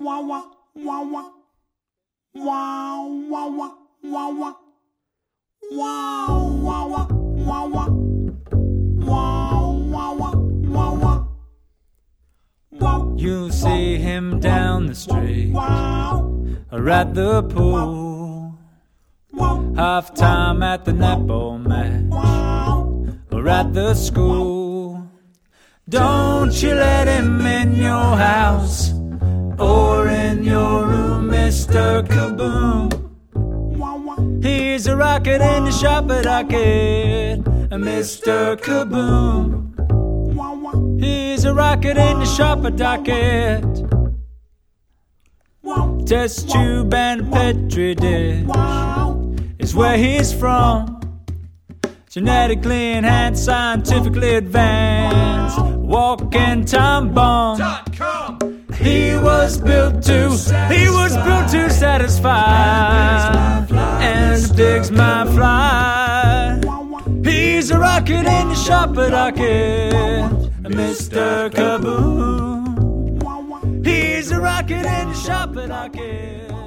You'll see him down the street or at the pool, half time at the netball match or at the school. Don't you let him in your house or in your room, Mr. Kaboom. He's a rocket in the shop at Arcade, Mr. Kaboom. He's a rocket in the shop at Arcade. Test tube and a petri dish is where he's from. Genetically enhanced, scientifically advanced, walking time bomb. He was built to satisfy and digs my fly. He's a rocket in the shop at Arcade, Mr. Kaboom. He's a rocket in the shop at Arcade.